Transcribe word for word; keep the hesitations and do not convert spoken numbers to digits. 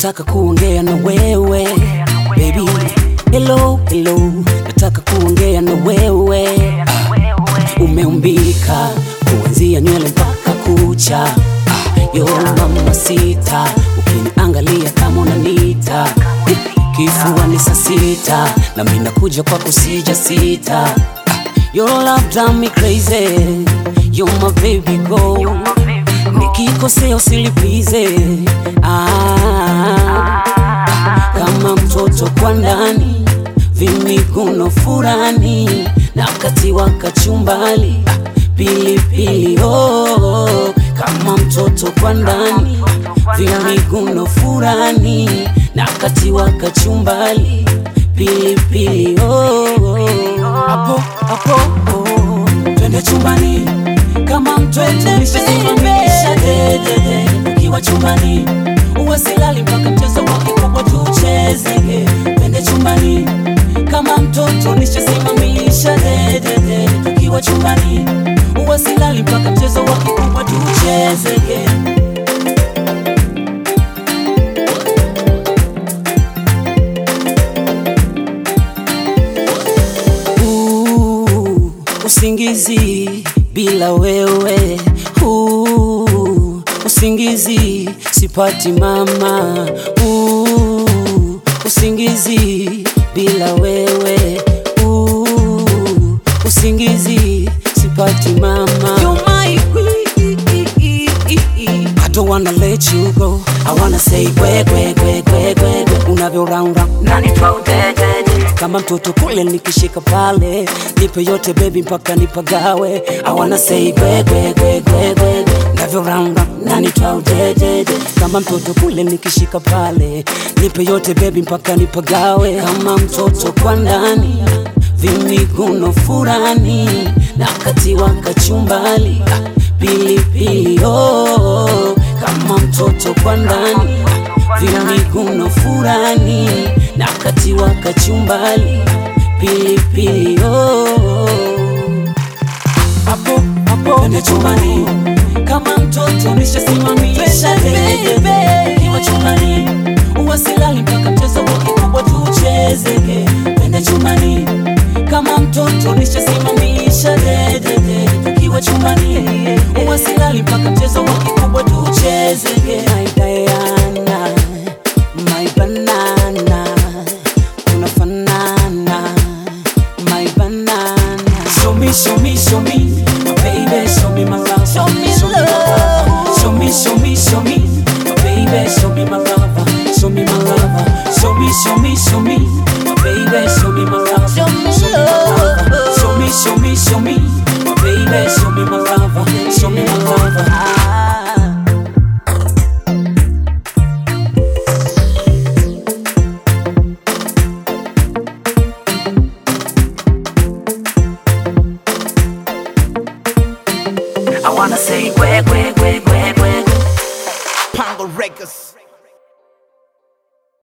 nataka kuongea na wewe baby. Hello, hello, nataka kuongea na wewe. ah, Umeumbika kuanzia nywele mpaka kucha. ah, Yo mama sita, ukiniangalia kama unanita. Kifua ni saa sita, na mimi nakuja kwa kusija sita. ah, Your love drive me crazy, you're my baby girl. Nikikosea usilipize. ah, Kama mtoto kwa ndani, vimiguno furani, na kati waka chumbali, pili pili oh. Kama mtoto kwa ndani, vimiguno furani, na kati waka chumbali, pili pili oh. Apo apo oh. Twende chumbani kama mtoto nishasimamisha dede. Ukiwa chumbani uwasilali mpaka mchezo wake kubwa tucheze. Twende chumbani kama mtoto nishasimamisha dede. Ukiwa chumbani uwasilali mpaka mchezo wake kubwa tucheze. uh, Usingizi bila wewe, uh, usingizi sipati mama. uh, Usingizi bila wewe, uh, usingizi sipati mama. You're my queen, I don't wanna let you go. I wanna say kwe kwe kwe kwe kwe unavyo round round nani twaudede. Kama mtoto kule nikishika pale, nipe yote baby mpaka nipagawe. I wanna say kwe kwe kwe kwe kwe unavyo round round nani twaudede. Kama mtoto kule nikishika pale, nipe yote baby mpaka nipagawe. Kama mtoto kwa ndani, vimiguno furani, na kati waka chumbali, pili pili oh. Kama mtoto kwa ndani, vimiguno furani, na kati waka chumbali, pili pili oh. Apo apo twende chumbani kama mtoto nishasimamisha dede. Ukiwa chumbani uwasilali mpaka mchezo wake kubwa tucheze. Twende chumbani kama mtoto nishasimamisha dede. Ukiwa chumbani uwasilali mpaka mchezo wake kubwa tucheze. My Diana, my banana, unafanana my banana. Show me, show me, show me, my baby, show me my love. Show me love. Show me, show me, show me, my baby, show me my love. Show me my love. Show me, show me, show me, my baby, show me my love. Show me love. Show me, show me, show me, my baby, show me my love. Show me my love. ah. I wanna say kwe kwe kwe kwe kwe. Pongo Records.